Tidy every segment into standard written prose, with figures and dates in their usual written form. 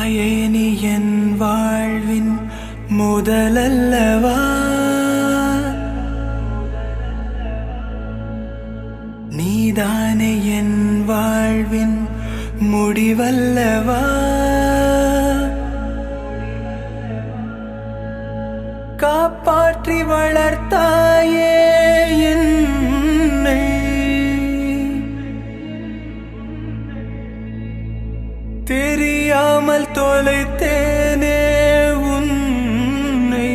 தாயே நீ என் வாழ்வின் முதலல்லவா, நீதானே என் வாழ்வின் முடிவல்லவா. காப்பாற்றி வளர்த்தாயே என்னை, தெரியாமல் தொலைத்தேனே உன்னை.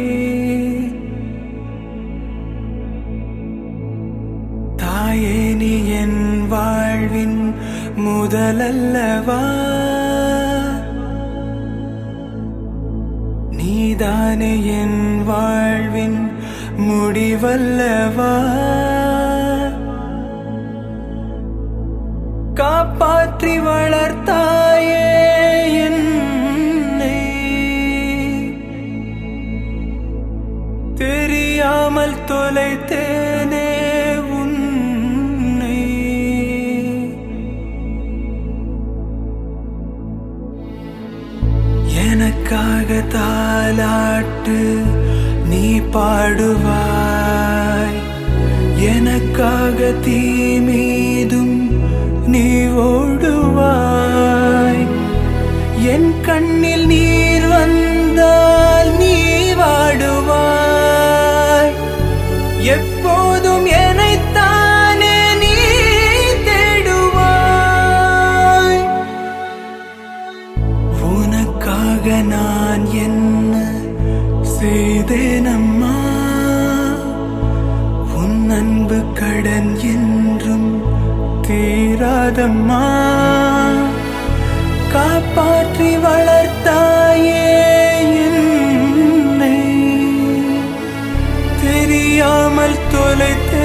தாயே நீ என் வாழ்வின் முதலல்லவா, நீதானே என் வாழ்வின் முடிவல்லவா. காப்பாற்றி வளர்த்தாயே என்னை, தெரியாமல் தொலைத்தேனே உன்னை. எனக்காக தாலாட்டு நீ பாடுவாய், எனக்காக தீ மீதும் நீ ஓடுவாய். என் கண்ணில் நீர் வந்தால் நீ வாடுவாய். எப்போதும் என்னைத்தானே நீ தேடுவாய். உனக்காக நான் என்ன செய்தேனம்மா, உன் அன்பு கடன் என்றும் தீராதம்மா. காப்பாற்றி வளர்த்தாயே என்னை, தெரியாமல் தொலைத்த